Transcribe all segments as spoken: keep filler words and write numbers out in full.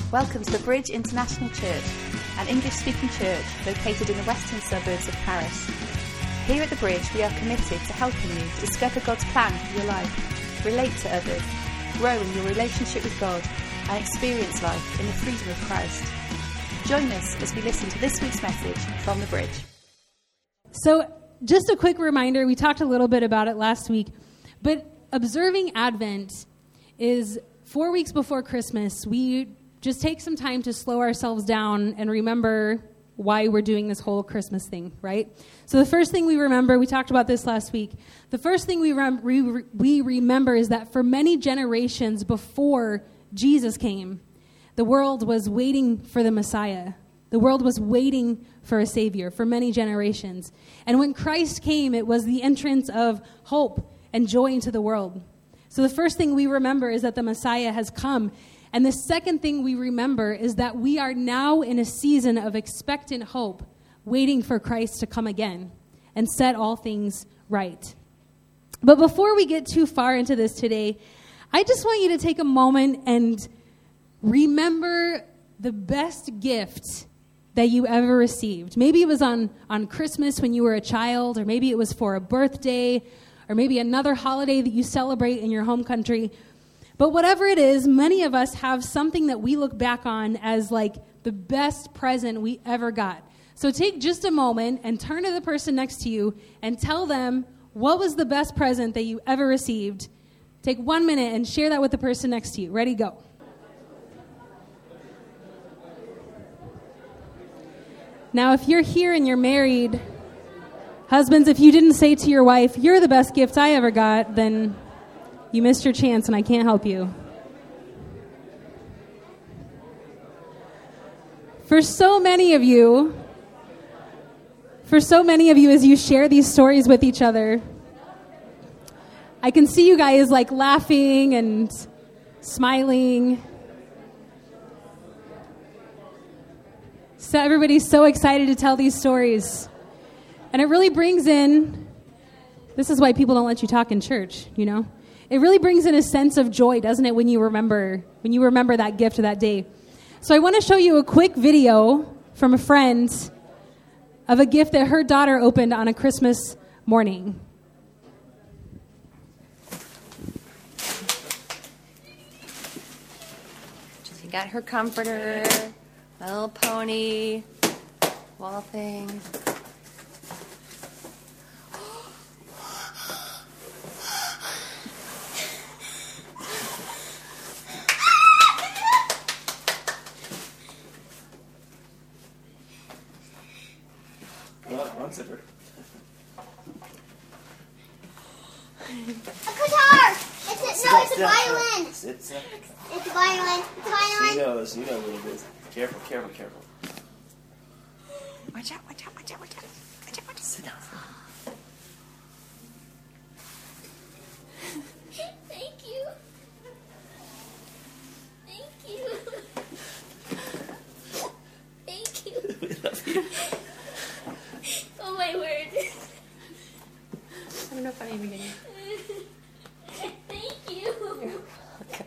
Welcome to the Bridge International Church, an English-speaking church located in the western suburbs of Paris. Here at the Bridge, we are committed to helping you to discover God's plan for your life, relate to others, grow in your relationship with God, and experience life in the freedom of Christ. Join us as we listen to this week's message from the Bridge. So, just a quick reminder, we talked a little bit about it last week, but observing Advent is four weeks before Christmas. We just take some time to slow ourselves down and remember why we're doing this whole Christmas thing, right? So the first thing we remember, we talked about this last week, the first thing we, rem- we, we remember is that for many generations before Jesus came, the world was waiting for the Messiah. The world was waiting for a Savior for many generations. And when Christ came, it was the entrance of hope and joy into the world. So the first thing we remember is that the Messiah has come. And the second thing we remember is that we are now in a season of expectant hope, waiting for Christ to come again and set all things right. But before we get too far into this today, I just want you to take a moment and remember the best gift that you ever received. Maybe it was on, on Christmas when you were a child, or maybe it was for a birthday, or maybe another holiday that you celebrate in your home country. But whatever it is, many of us have something that we look back on as like the best present we ever got. So take just a moment and turn to the person next to you and tell them what was the best present that you ever received. Take one minute and share that with the person next to you. Ready, go. Now, if you're here and you're married, husbands, if you didn't say to your wife, "You're the best gift I ever got," then you missed your chance and I can't help you. For so many of you, for so many of you as you share these stories with each other, I can see you guys like laughing and smiling. So everybody's so excited to tell these stories. And it really brings in, this is why people don't let you talk in church, you know? It really brings in a sense of joy, doesn't it, when you remember when you remember that gift or that day. So I want to show you a quick video from a friend of a gift that her daughter opened on a Christmas morning. She got her comforter, my little pony, wall thing. A guitar! It's a, no, it's a violin! It's, it's, a, it's a violin. It's a violin. She knows, you know what it is. Careful, careful, careful. Watch out, watch out, watch out, watch out. Watch out, watch out. Sit down. Thank you. Thank you. Thank you. We love you. Oh my word. I don't know if I even get you. Thank you. Okay.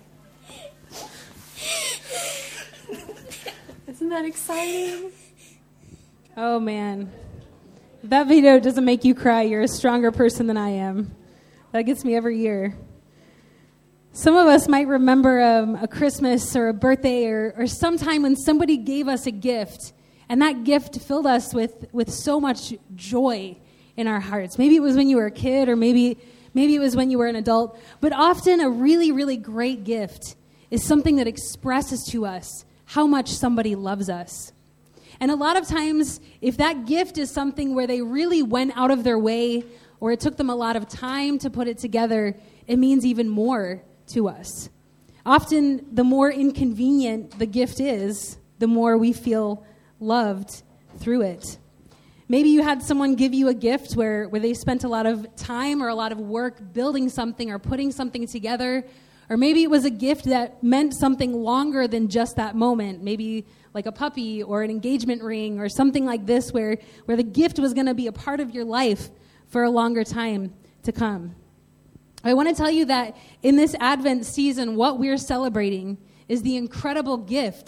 Isn't that exciting? Oh, man. If that video doesn't make you cry, you're a stronger person than I am. That gets me every year. Some of us might remember um, a Christmas or a birthday or, or sometime when somebody gave us a gift, and that gift filled us with, with so much joy in our hearts. Maybe it was when you were a kid, or maybe maybe it was when you were an adult. But often a really, really great gift is something that expresses to us how much somebody loves us. And a lot of times, if that gift is something where they really went out of their way, or it took them a lot of time to put it together, it means even more to us. Often, the more inconvenient the gift is, the more we feel loved through it. Maybe you had someone give you a gift where, where they spent a lot of time or a lot of work building something or putting something together. Or maybe it was a gift that meant something longer than just that moment. Maybe like a puppy or an engagement ring or something like this where, where the gift was going to be a part of your life for a longer time to come. I want to tell you that in this Advent season, what we're celebrating is the incredible gift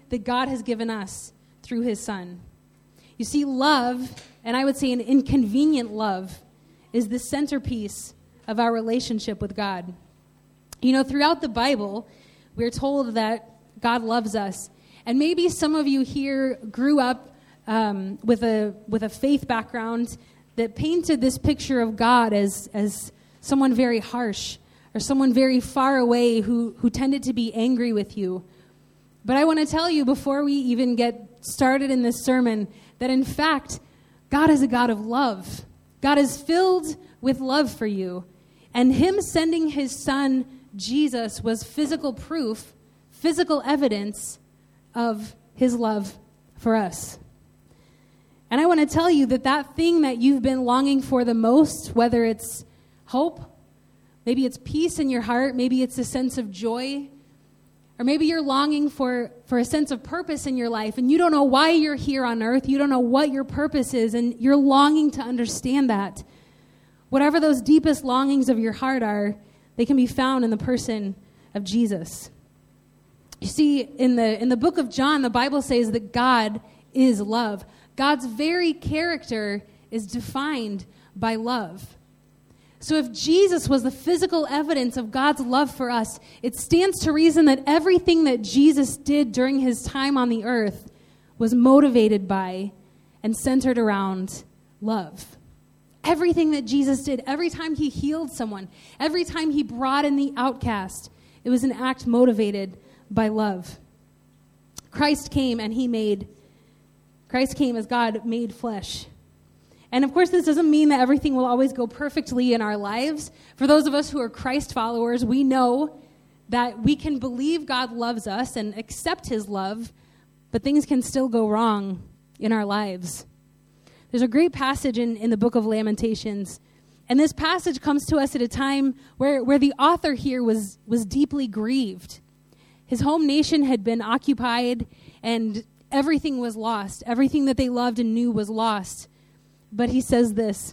that God has given us through his Son. You see, love, and I would say an inconvenient love, is the centerpiece of our relationship with God. You know, throughout the Bible, we're told that God loves us. And maybe some of you here grew up um, with a with a faith background that painted this picture of God as, as someone very harsh or someone very far away who, who tended to be angry with you. But I want to tell you before we even get started in this sermon that in fact, God is a God of love. God is filled with love for you. And him sending his Son, Jesus, was physical proof, physical evidence of his love for us. And I want to tell you that that thing that you've been longing for the most, whether it's hope, maybe it's peace in your heart, maybe it's a sense of joy, or maybe you're longing for, for a sense of purpose in your life, and you don't know why you're here on earth, you don't know what your purpose is, and you're longing to understand that. Whatever those deepest longings of your heart are, they can be found in the person of Jesus. You see, in the in the book of John, the Bible says that God is love. God's very character is defined by love. So if Jesus was the physical evidence of God's love for us, it stands to reason that everything that Jesus did during his time on the earth was motivated by and centered around love. Everything that Jesus did, every time he healed someone, every time he brought in the outcast, it was an act motivated by love. Christ came and he made, Christ came as God made flesh. And of course, this doesn't mean that everything will always go perfectly in our lives. For those of us who are Christ followers, we know that we can believe God loves us and accept his love, but things can still go wrong in our lives. There's a great passage in, in the book of Lamentations, and this passage comes to us at a time where, where the author here was, was deeply grieved. His home nation had been occupied, and everything was lost. Everything that they loved and knew was lost. But he says this.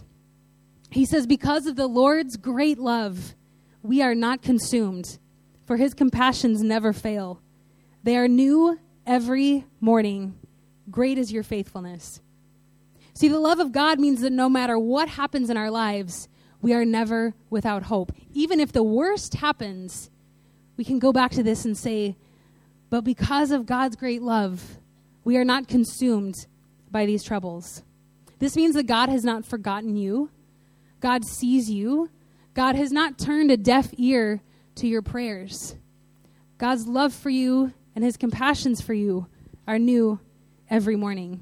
He says, because of the Lord's great love, we are not consumed, for his compassions never fail. They are new every morning. Great is your faithfulness. See, the love of God means that no matter what happens in our lives, we are never without hope. Even if the worst happens, we can go back to this and say, but because of God's great love, we are not consumed by these troubles. This means that God has not forgotten you. God sees you. God has not turned a deaf ear to your prayers. God's love for you and his compassions for you are new every morning.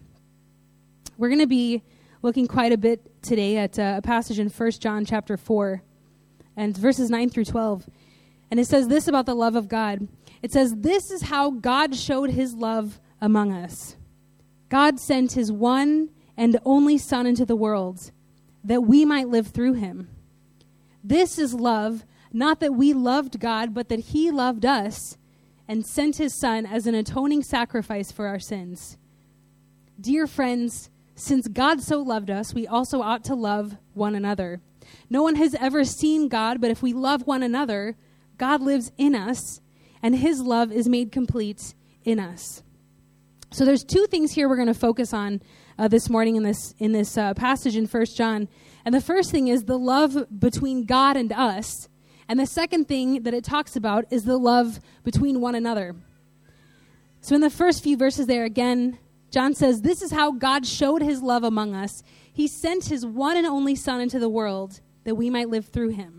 We're going to be looking quite a bit today at uh, a passage in First John chapter four and verses nine through twelve. And it says this about the love of God. It says, this is how God showed his love among us. God sent his one and only Son into the world, that we might live through him. This is love, not that we loved God, but that he loved us and sent his Son as an atoning sacrifice for our sins. Dear friends, since God so loved us, we also ought to love one another. No one has ever seen God, but if we love one another, God lives in us, and his love is made complete in us. So there's two things here we're going to focus on uh, this morning in this in this uh, passage in First John. And the first thing is the love between God and us. And the second thing that it talks about is the love between one another. So in the first few verses there, again, John says, this is how God showed his love among us. He sent his one and only Son into the world that we might live through him.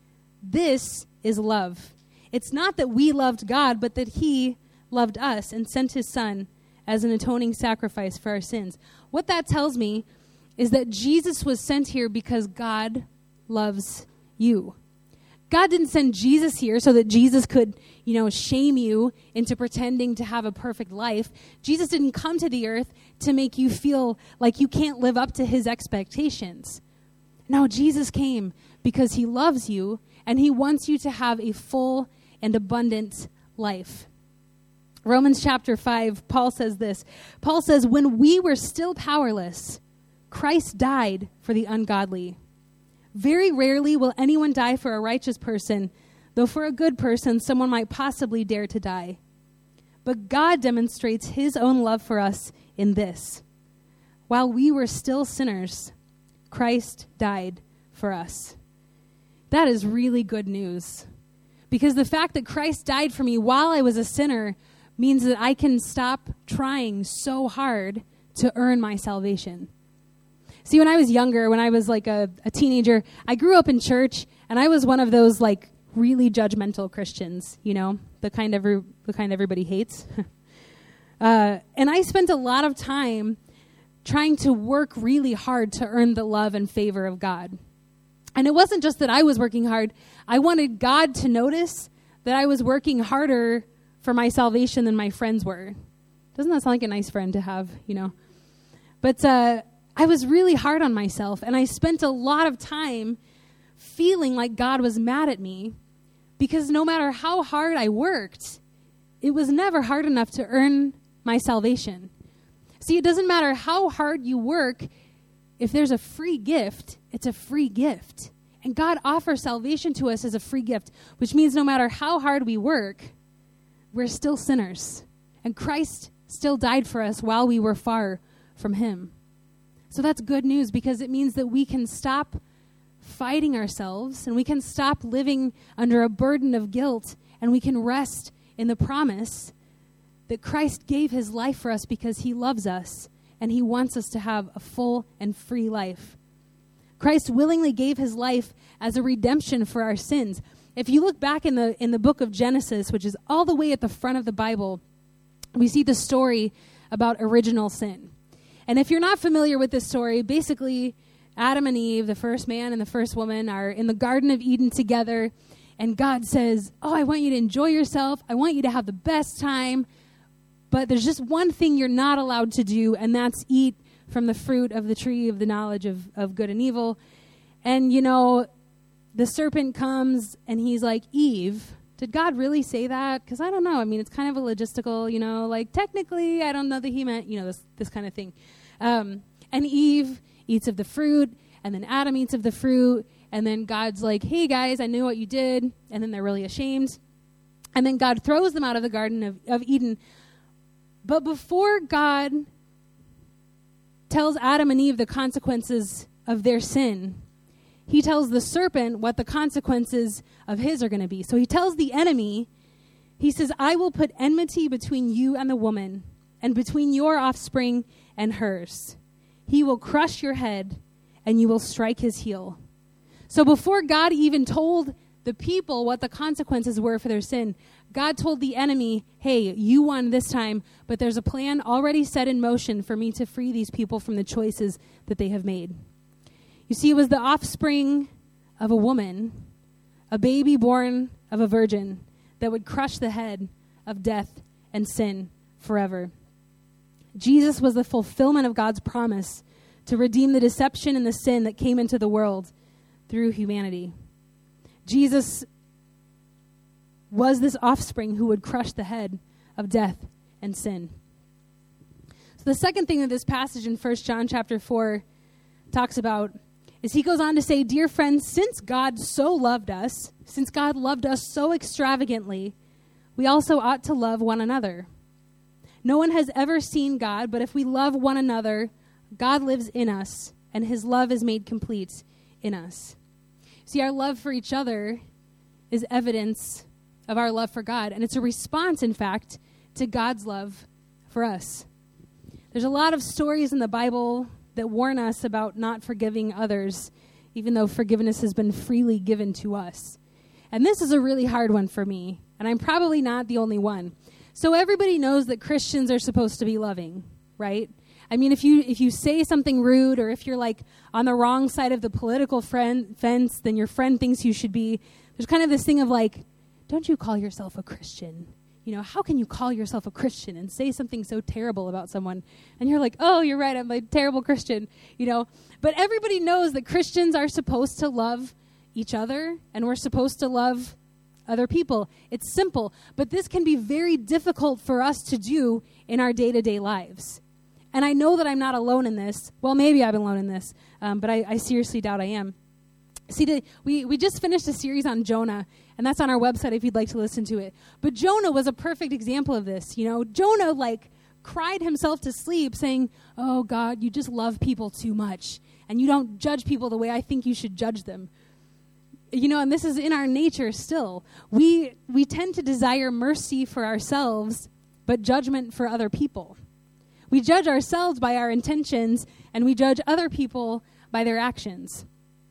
This is love. It's not that we loved God, but that he loved us and sent his Son as an atoning sacrifice for our sins. What that tells me is that Jesus was sent here because God loves you. God didn't send Jesus here so that Jesus could, you know, shame you into pretending to have a perfect life. Jesus didn't come to the earth to make you feel like you can't live up to his expectations. No, Jesus came because he loves you and he wants you to have a full and abundant life. Romans chapter five, Paul says this. Paul says, when we were still powerless, Christ died for the ungodly. Very rarely will anyone die for a righteous person, though for a good person, someone might possibly dare to die. But God demonstrates his own love for us in this: while we were still sinners, Christ died for us. That is really good news. Because the fact that Christ died for me while I was a sinner means that I can stop trying so hard to earn my salvation. See, when I was younger, when I was like a, a teenager, I grew up in church, and I was one of those like really judgmental Christians, you know, the kind every, the kind everybody hates. uh, and I spent a lot of time trying to work really hard to earn the love and favor of God. And it wasn't just that I was working hard. I wanted God to notice that I was working harder for my salvation than my friends were. Doesn't that sound like a nice friend to have, you know? But uh, I was really hard on myself, and I spent a lot of time feeling like God was mad at me because no matter how hard I worked, it was never hard enough to earn my salvation. See, it doesn't matter how hard you work. If there's a free gift, it's a free gift. And God offers salvation to us as a free gift, which means no matter how hard we work, we're still sinners. And Christ still died for us while we were far from him. So that's good news, because it means that we can stop fighting ourselves, and we can stop living under a burden of guilt, and we can rest in the promise that Christ gave his life for us because he loves us, and he wants us to have a full and free life. Christ willingly gave his life as a redemption for our sins. If you look back in the in the book of Genesis, which is all the way at the front of the Bible, we see the story about original sin. And if you're not familiar with this story, basically Adam and Eve, the first man and the first woman, are in the Garden of Eden together, and God says, oh, I want you to enjoy yourself. I want you to have the best time. But there's just one thing you're not allowed to do, and that's eat from the fruit of the tree of the knowledge of, of good and evil. And, you know, the serpent comes, and he's like, Eve, did God really say that? Because I don't know. I mean, it's kind of a logistical, you know, like technically, I don't know that he meant, you know, this, this kind of thing. Um, and Eve eats of the fruit, and then Adam eats of the fruit, and then God's like, hey, guys, I knew what you did. And then they're really ashamed. And then God throws them out of the Garden of, of Eden. But before God tells Adam and Eve the consequences of their sin, he tells the serpent what the consequences of his are going to be. So he tells the enemy, he says, I will put enmity between you and the woman, and between your offspring and hers. He will crush your head, and you will strike his heel. So before God even told the people what the consequences were for their sin, God told the enemy, hey, you won this time, but there's a plan already set in motion for me to free these people from the choices that they have made. You see, it was the offspring of a woman, a baby born of a virgin, that would crush the head of death and sin forever. Jesus was the fulfillment of God's promise to redeem the deception and the sin that came into the world through humanity. Jesus was this offspring who would crush the head of death and sin. So the second thing that this passage in First John chapter four talks about is he goes on to say, dear friends, since God so loved us, since God loved us so extravagantly, we also ought to love one another. No one has ever seen God, but if we love one another, God lives in us, and his love is made complete in us. See, our love for each other is evidence of our love for God, and it's a response, in fact, to God's love for us. There's a lot of stories in the Bible that warn us about not forgiving others, even though forgiveness has been freely given to us. And this is a really hard one for me, and I'm probably not the only one. So everybody knows that Christians are supposed to be loving, right? I mean, if you if you say something rude, or if you're like on the wrong side of the political friend, fence, then your friend thinks you should be. There's kind of this thing of like, don't you call yourself a Christian? You know, how can you call yourself a Christian and say something so terrible about someone? And you're like, oh, you're right, I'm a terrible Christian, you know. But everybody knows that Christians are supposed to love each other, and we're supposed to love other people. It's simple, but this can be very difficult for us to do in our day-to-day lives. And I know that I'm not alone in this. Well, maybe I'm alone in this, um, but I, I seriously doubt I am. See, the, we, we just finished a series on Jonah, and that's on our website if you'd like to listen to it. But Jonah was a perfect example of this. You know, Jonah, like, cried himself to sleep saying, oh, God, you just love people too much, and you don't judge people the way I think you should judge them. You know, and this is in our nature still. We we tend to desire mercy for ourselves, but judgment for other people. We judge ourselves by our intentions, and we judge other people by their actions.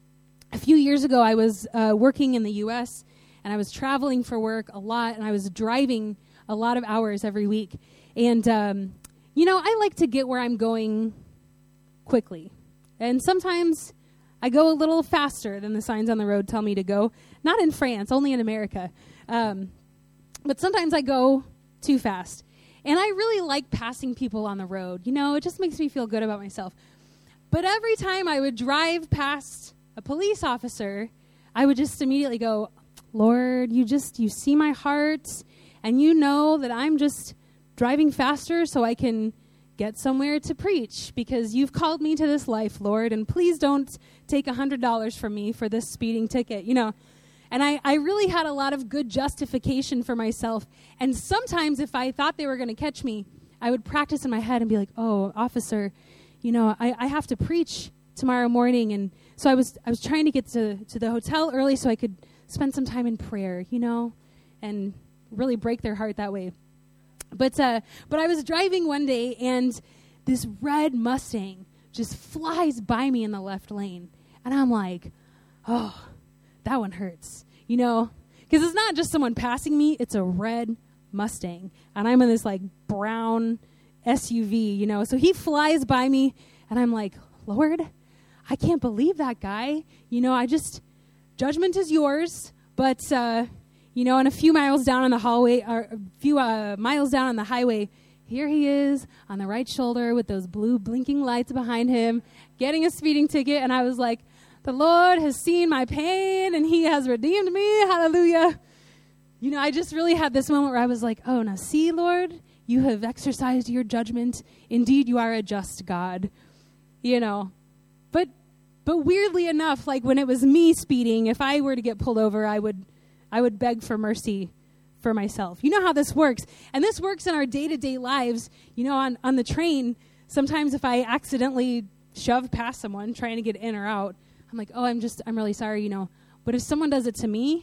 A few years ago, I was uh, working in the U S, and I was traveling for work a lot, and I was driving a lot of hours every week. And, um, you know, I like to get where I'm going quickly. And sometimes I go a little faster than the signs on the road tell me to go. Not in France, only in America. Um, but sometimes I go too fast. And I really like passing people on the road. You know, it just makes me feel good about myself. But every time I would drive past a police officer, I would just immediately go, Lord, you just, you see my heart, and you know that I'm just driving faster so I can get somewhere to preach, because you've called me to this life, Lord, and please don't take one hundred dollars from me for this speeding ticket, you know. And I, I really had a lot of good justification for myself. And sometimes if I thought they were going to catch me, I would practice in my head and be like, oh, officer, you know, I, I have to preach tomorrow morning. And so I was I was trying to get to, to the hotel early so I could spend some time in prayer, you know, and really break their heart that way. But uh, but I was driving one day, and this red Mustang just flies by me in the left lane. And I'm like, oh, that one hurts, you know, because it's not just someone passing me. It's a red Mustang. And I'm in this, like, brown S U V, you know. So he flies by me, and I'm like, Lord, I can't believe that guy. You know, I just, judgment is yours, but... Uh, You know, and a few miles down on the hallway, or a few uh, miles down on the highway, here he is on the right shoulder with those blue blinking lights behind him, getting a speeding ticket. And I was like, the Lord has seen my pain, and he has redeemed me. Hallelujah. You know, I just really had this moment where I was like, oh, now see, Lord, you have exercised your judgment. Indeed, you are a just God. You know, but but weirdly enough, like when it was me speeding, if I were to get pulled over, I would... I would beg for mercy for myself. You know how this works. And this works in our day-to-day lives. You know, on, on the train, sometimes if I accidentally shove past someone trying to get in or out, I'm like, oh, I'm just, I'm really sorry, you know. But if someone does it to me,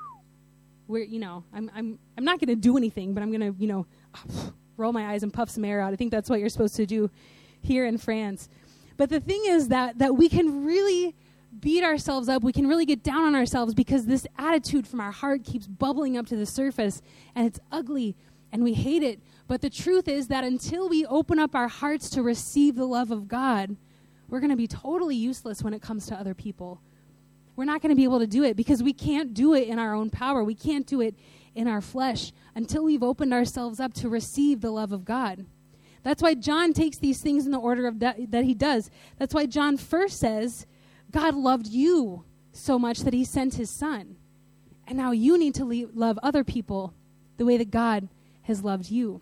we're, you know, I'm, I'm, I'm not going to do anything, but I'm going to, you know, roll my eyes and puff some air out. I think that's what you're supposed to do here in France. But the thing is that that we can really beat ourselves up. We can really get down on ourselves because this attitude from our heart keeps bubbling up to the surface, and it's ugly, and we hate it. But the truth is that until we open up our hearts to receive the love of God, we're going to be totally useless when it comes to other people. We're not going to be able to do it because we can't do it in our own power. We can't do it in our flesh until we've opened ourselves up to receive the love of God. That's why John takes these things in the order of that, that he does. That's why John first says, God loved you so much that he sent his son. And now you need to le- love other people the way that God has loved you.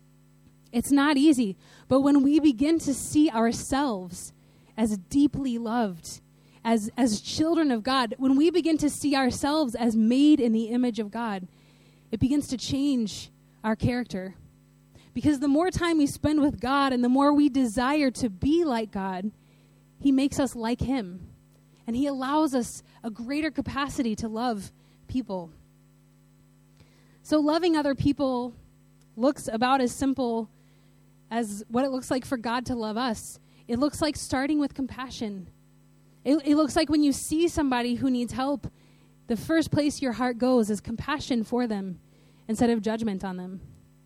It's not easy, but when we begin to see ourselves as deeply loved, as, as children of God, when we begin to see ourselves as made in the image of God, it begins to change our character. Because the more time we spend with God and the more we desire to be like God, he makes us like him. And he allows us a greater capacity to love people. So loving other people looks about as simple as what it looks like for God to love us. It looks like starting with compassion. It, it looks like when you see somebody who needs help, the first place your heart goes is compassion for them instead of judgment on them.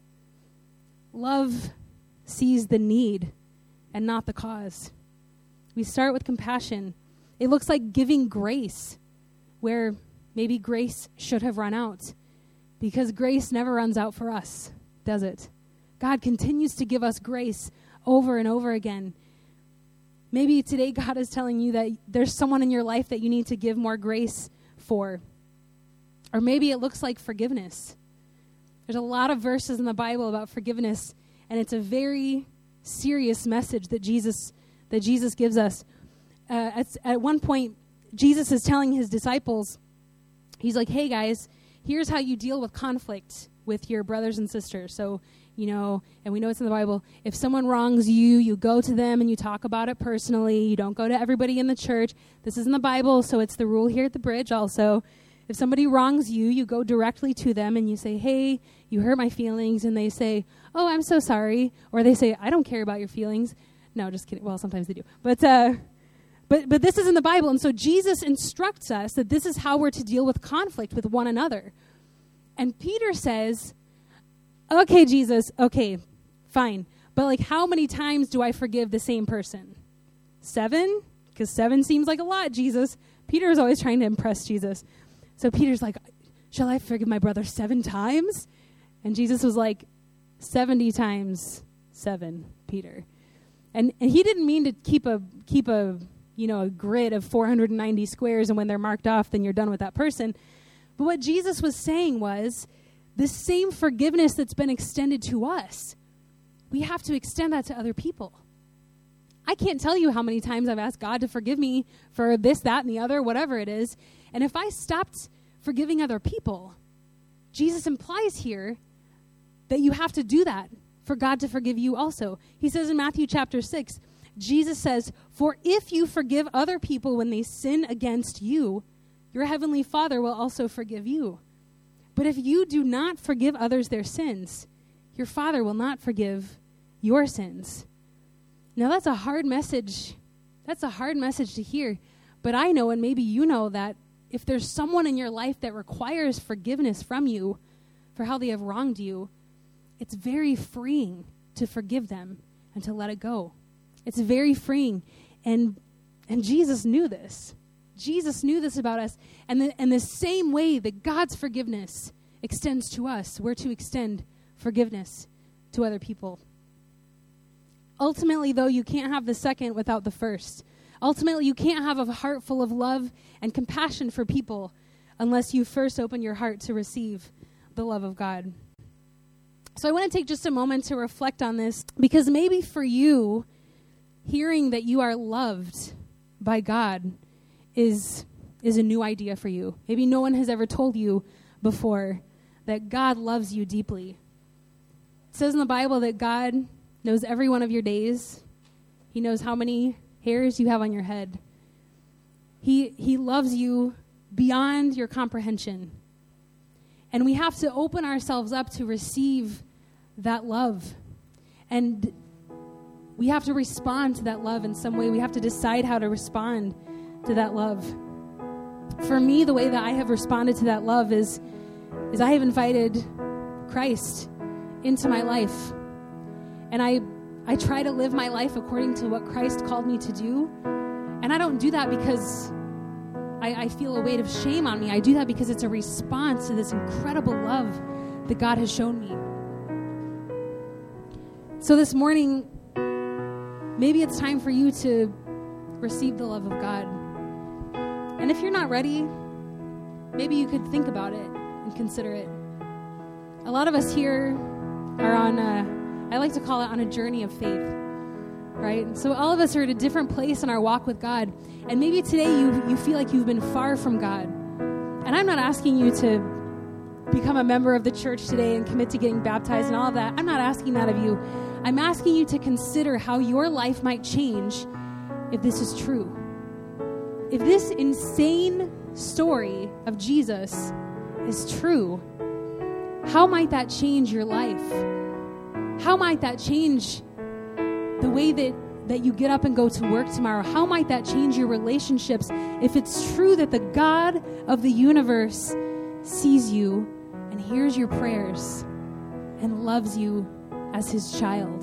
Love sees the need and not the cause. We start with compassion. It looks like giving grace where maybe grace should have run out, because grace never runs out for us, does it? God continues to give us grace over and over again. Maybe today God is telling you that there's someone in your life that you need to give more grace for. Or maybe it looks like forgiveness. There's a lot of verses in the Bible about forgiveness, and it's a very serious message that Jesus that Jesus gives us. Uh, at, at one point, Jesus is telling his disciples, he's like, hey guys, here's how you deal with conflict with your brothers and sisters. So, you know, and we know it's in the Bible, if someone wrongs you, you go to them and you talk about it personally. You don't go to everybody in the church. This is in the Bible, so it's the rule here at the Bridge also. If somebody wrongs you, you go directly to them and you say, hey, you hurt my feelings. And they say, oh, I'm so sorry. Or they say, I don't care about your feelings. No, just kidding. Well, sometimes they do. But uh, but but this is in the Bible. And so Jesus instructs us that this is how we're to deal with conflict with one another. And Peter says, okay, Jesus, okay, fine. But like, how many times do I forgive the same person? Seven? Because seven seems like a lot, Jesus. Peter is always trying to impress Jesus. So Peter's like, shall I forgive my brother seven times? And Jesus was like, seventy times seven, Peter. And and he didn't mean to keep a keep a you know a grid of four hundred ninety squares, and when they're marked off, then you're done with that person. But what Jesus was saying was, the same forgiveness that's been extended to us, we have to extend that to other people. I can't tell you how many times I've asked God to forgive me for this, that, and the other, whatever it is. And if I stopped forgiving other people, Jesus implies here that you have to do that for God to forgive you also. He says in Matthew chapter six, Jesus says, for if you forgive other people when they sin against you, your heavenly Father will also forgive you. But if you do not forgive others their sins, your Father will not forgive your sins. Now that's a hard message. That's a hard message to hear. But I know, and maybe you know, that if there's someone in your life that requires forgiveness from you for how they have wronged you, it's very freeing to forgive them and to let it go. It's very freeing. And and Jesus knew this. Jesus knew this about us. And the, and the same way that God's forgiveness extends to us, we're to extend forgiveness to other people. Ultimately, though, you can't have the second without the first. Ultimately, you can't have a heart full of love and compassion for people unless you first open your heart to receive the love of God. So I want to take just a moment to reflect on this, because maybe for you, hearing that you are loved by God is, is a new idea for you. Maybe no one has ever told you before that God loves you deeply. It says in the Bible that God knows every one of your days. He knows how many hairs you have on your head. He he loves you beyond your comprehension. And we have to open ourselves up to receive that love. And we have to respond to that love in some way. We have to decide how to respond to that love. For me, the way that I have responded to that love is, is I have invited Christ into my life. And I I try to live my life according to what Christ called me to do. And I don't do that because I, I feel a weight of shame on me. I do that because it's a response to this incredible love that God has shown me. So this morning, maybe it's time for you to receive the love of God. And if you're not ready, maybe you could think about it and consider it. A lot of us here are on a I like to call it on a journey of faith, right? So all of us are at a different place in our walk with God. And maybe today you, you feel like you've been far from God. And I'm not asking you to become a member of the church today and commit to getting baptized and all of that. I'm not asking that of you. I'm asking you to consider how your life might change if this is true. If this insane story of Jesus is true, how might that change your life? How might that change the way that, that you get up and go to work tomorrow? How might that change your relationships if it's true that the God of the universe sees you and hears your prayers and loves you as his child?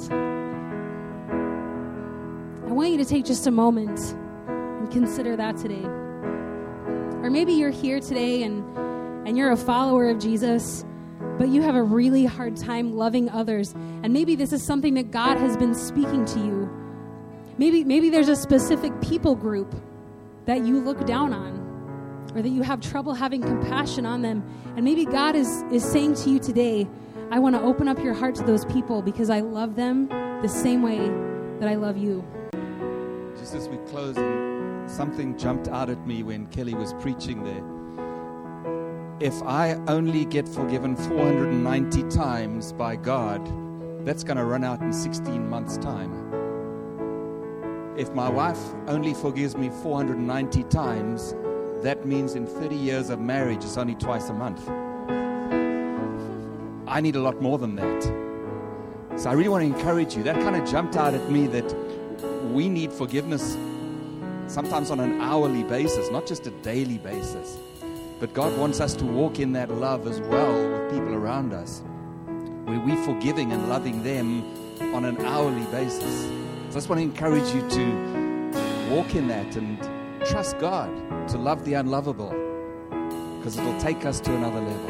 I want you to take just a moment and consider that today. Or maybe you're here today and, and you're a follower of Jesus, but you have a really hard time loving others. And maybe this is something that God has been speaking to you. Maybe maybe there's a specific people group that you look down on, or that you have trouble having compassion on them. And maybe God is, is saying to you today, I want to open up your heart to those people because I love them the same way that I love you. Just as we close in something jumped out at me when Kelly was preaching there. If I only get forgiven four hundred ninety times by God, that's going to run out in sixteen months' time. If my wife only forgives me four hundred ninety times, that means in thirty years of marriage, it's only twice a month. I need a lot more than that. So I really want to encourage you. That kind of jumped out at me that we need forgiveness sometimes on an hourly basis, not just a daily basis. But God wants us to walk in that love as well with people around us, where we're forgiving and loving them on an hourly basis. So I just want to encourage you to walk in that and trust God to love the unlovable, because it'll take us to another level.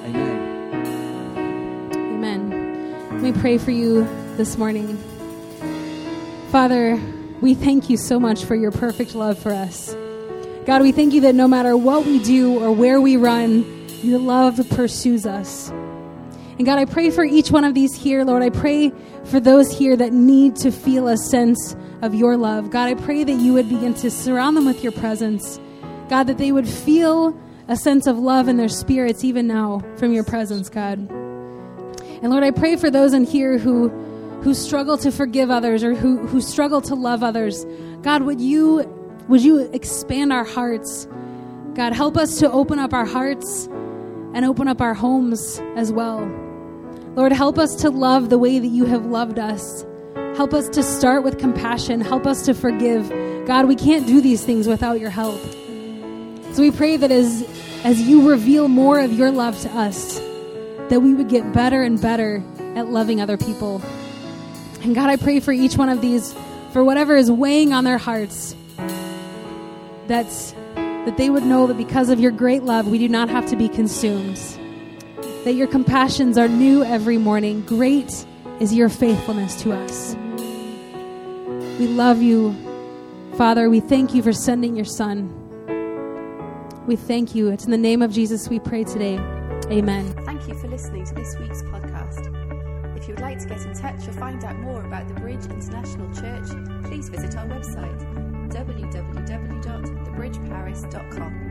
Amen. Amen. Let me pray for you this morning. Father, we thank you so much for your perfect love for us. God, we thank you that no matter what we do or where we run, your love pursues us. And God, I pray for each one of these here, Lord. I pray for those here that need to feel a sense of your love. God, I pray that you would begin to surround them with your presence. God, that they would feel a sense of love in their spirits even now from your presence, God. And Lord, I pray for those in here who, who struggle to forgive others or who, who struggle to love others. God, would you... Would you expand our hearts? God, help us to open up our hearts and open up our homes as well. Lord, help us to love the way that you have loved us. Help us to start with compassion. Help us to forgive. God, we can't do these things without your help. So we pray that as, as you reveal more of your love to us, that we would get better and better at loving other people. And God, I pray for each one of these, for whatever is weighing on their hearts, That's, that they would know that because of your great love, we do not have to be consumed. That your compassions are new every morning. Great is your faithfulness to us. We love you, Father. We thank you for sending your Son. We thank you. It's in the name of Jesus we pray today. Amen. Thank you for listening to this week's podcast. If you would like to get in touch or find out more about the Bridge International Church, please visit our website, w w w dot the bridge paris dot com.